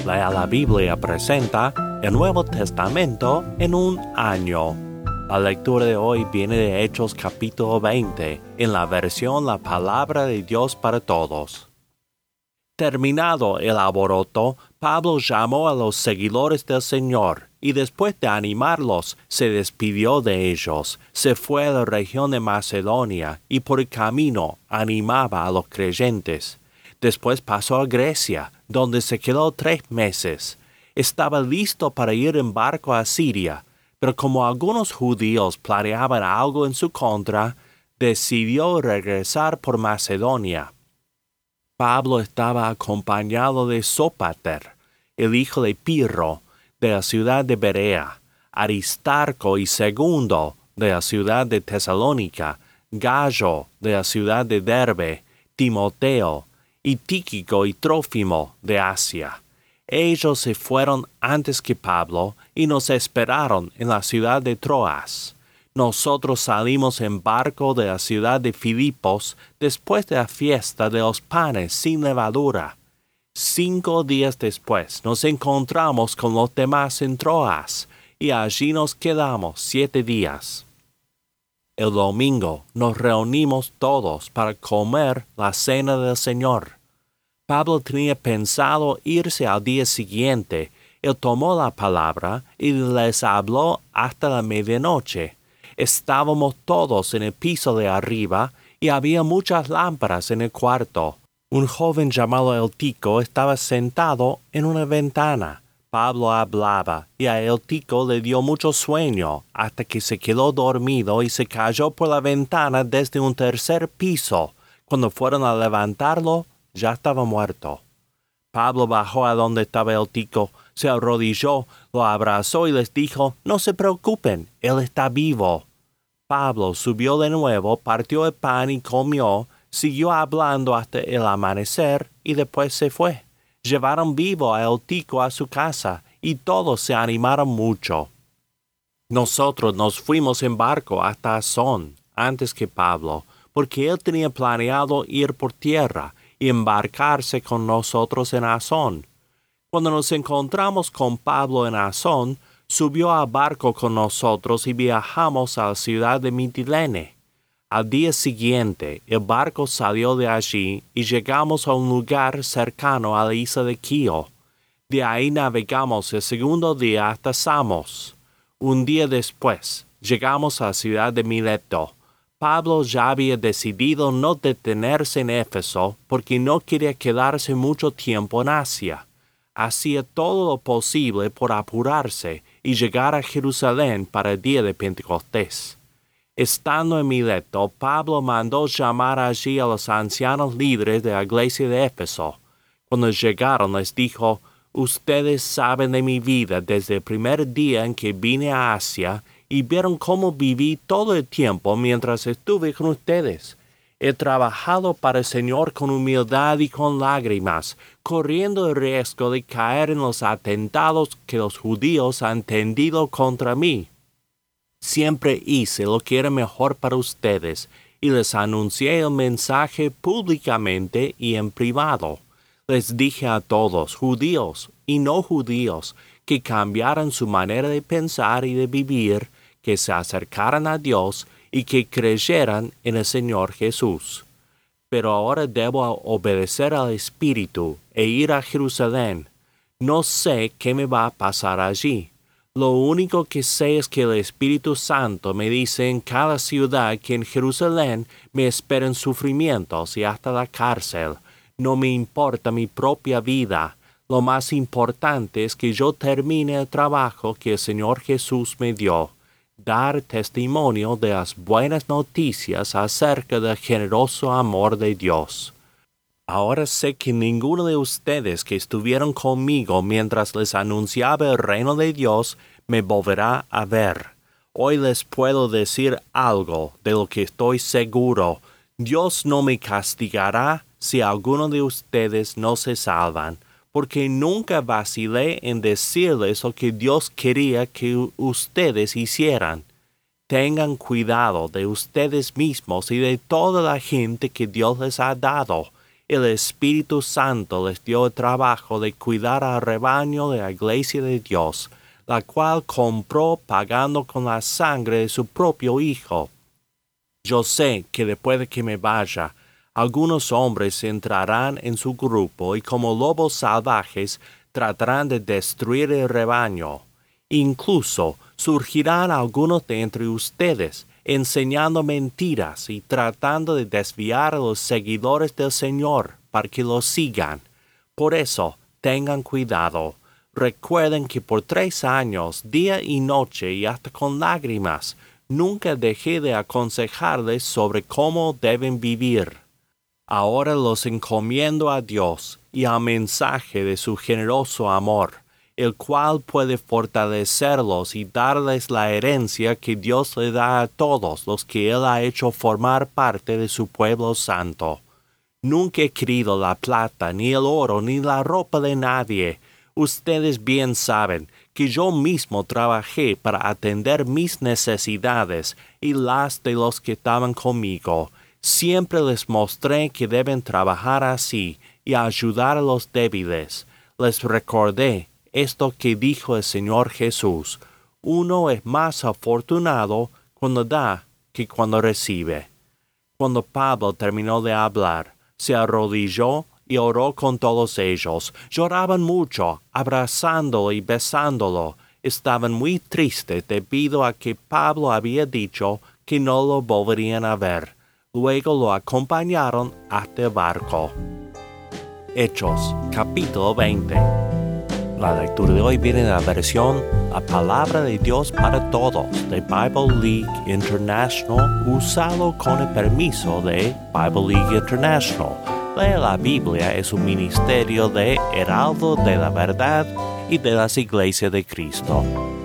Lea la Biblia presenta el Nuevo Testamento en un año. La lectura de hoy viene de Hechos capítulo 20, en la versión La Palabra de Dios para Todos. Terminado el alboroto, Pablo llamó a los seguidores del Señor y después de animarlos, se despidió de ellos, se fue a la región de Macedonia y por el camino animaba a los creyentes. Después pasó a Grecia, donde se quedó 3 meses. Estaba listo para ir en barco a Siria, pero como algunos judíos planeaban algo en su contra, decidió regresar por Macedonia. Pablo estaba acompañado de Sópater, el hijo de Pirro, de la ciudad de Berea, Aristarco y Segundo, de la ciudad de Tesalónica, Gallo, de la ciudad de Derbe, Timoteo, y Tíquico y Trófimo, de Asia. Ellos se fueron antes que Pablo y nos esperaron en la ciudad de Troas. Nosotros salimos en barco de la ciudad de Filipos después de la fiesta de los panes sin levadura. 5 días después nos encontramos con los demás en Troas, y allí nos quedamos 7 días. El domingo nos reunimos todos para comer la cena del Señor. Pablo tenía pensado irse al día siguiente. Él tomó la palabra y les habló hasta la medianoche. Estábamos todos en el piso de arriba y había muchas lámparas en el cuarto. Un joven llamado Eutico estaba sentado en una ventana. Pablo hablaba y a Eutico le dio mucho sueño hasta que se quedó dormido y se cayó por la ventana desde un 3er piso. Cuando fueron a levantarlo, ya estaba muerto. Pablo bajó a donde estaba Eutico, se arrodilló, lo abrazó y les dijo: «No se preocupen, él está vivo». Pablo subió de nuevo, partió el pan y comió, siguió hablando hasta el amanecer y después se fue. Llevaron vivo a Eutico a su casa y todos se animaron mucho. Nosotros nos fuimos en barco hasta Asón antes que Pablo, porque él tenía planeado ir por tierra y embarcarse con nosotros en Asón. Cuando nos encontramos con Pablo en Asón, subió al barco con nosotros y viajamos a la ciudad de Mitilene. Al día siguiente, el barco salió de allí y llegamos a un lugar cercano a la isla de Quío. De ahí navegamos el segundo día hasta Samos. Un día después, llegamos a la ciudad de Mileto. Pablo ya había decidido no detenerse en Éfeso porque no quería quedarse mucho tiempo en Asia. Hacía todo lo posible por apurarse y llegar a Jerusalén para el día de Pentecostés. Estando en Mileto, Pablo mandó llamar allí a los ancianos líderes de la iglesia de Éfeso. Cuando llegaron les dijo: «Ustedes saben de mi vida desde el primer día en que vine a Asia y vieron cómo viví todo el tiempo mientras estuve con ustedes. He trabajado para el Señor con humildad y con lágrimas, corriendo el riesgo de caer en los atentados que los judíos han tendido contra mí. Siempre hice lo que era mejor para ustedes y les anuncié el mensaje públicamente y en privado. Les dije a todos, judíos y no judíos, que cambiaran su manera de pensar y de vivir, que se acercaran a Dios y que creyeran en el Señor Jesús. Pero ahora debo obedecer al Espíritu e ir a Jerusalén. No sé qué me va a pasar allí. Lo único que sé es que el Espíritu Santo me dice en cada ciudad que en Jerusalén me esperan sufrimientos y hasta la cárcel. No me importa mi propia vida. Lo más importante es que yo termine el trabajo que el Señor Jesús me dio. Dar testimonio de las buenas noticias acerca del generoso amor de Dios. Ahora sé que ninguno de ustedes que estuvieron conmigo mientras les anunciaba el reino de Dios me volverá a ver. Hoy les puedo decir algo de lo que estoy seguro. Dios no me castigará si alguno de ustedes no se salvan, porque nunca vacilé en decirles lo que Dios quería que ustedes hicieran. Tengan cuidado de ustedes mismos y de toda la gente que Dios les ha dado. El Espíritu Santo les dio el trabajo de cuidar al rebaño de la iglesia de Dios, la cual compró pagando con la sangre de su propio Hijo. Yo sé que después de que me vaya, algunos hombres entrarán en su grupo y como lobos salvajes tratarán de destruir el rebaño. Incluso surgirán algunos de entre ustedes, enseñando mentiras y tratando de desviar a los seguidores del Señor para que los sigan. Por eso, tengan cuidado. Recuerden que por 3 años, día y noche y hasta con lágrimas, nunca dejé de aconsejarles sobre cómo deben vivir. Ahora los encomiendo a Dios y al mensaje de su generoso amor, el cual puede fortalecerlos y darles la herencia que Dios le da a todos los que Él ha hecho formar parte de su pueblo santo. Nunca he querido la plata, ni el oro, ni la ropa de nadie. Ustedes bien saben que yo mismo trabajé para atender mis necesidades y las de los que estaban conmigo. Siempre les mostré que deben trabajar así y ayudar a los débiles. Les recordé esto que dijo el Señor Jesús: uno es más afortunado cuando da que cuando recibe. Cuando Pablo terminó de hablar, se arrodilló y oró con todos ellos. Lloraban mucho, abrazándolo y besándolo. Estaban muy tristes debido a que Pablo había dicho que no lo volverían a ver. Luego lo acompañaron hasta el barco. Hechos, capítulo 20. La lectura de hoy viene de la versión La Palabra de Dios para Todos de Bible League International, usado con el permiso de Bible League International. Leer la Biblia es un ministerio de Heraldo de la Verdad y de las Iglesias de Cristo.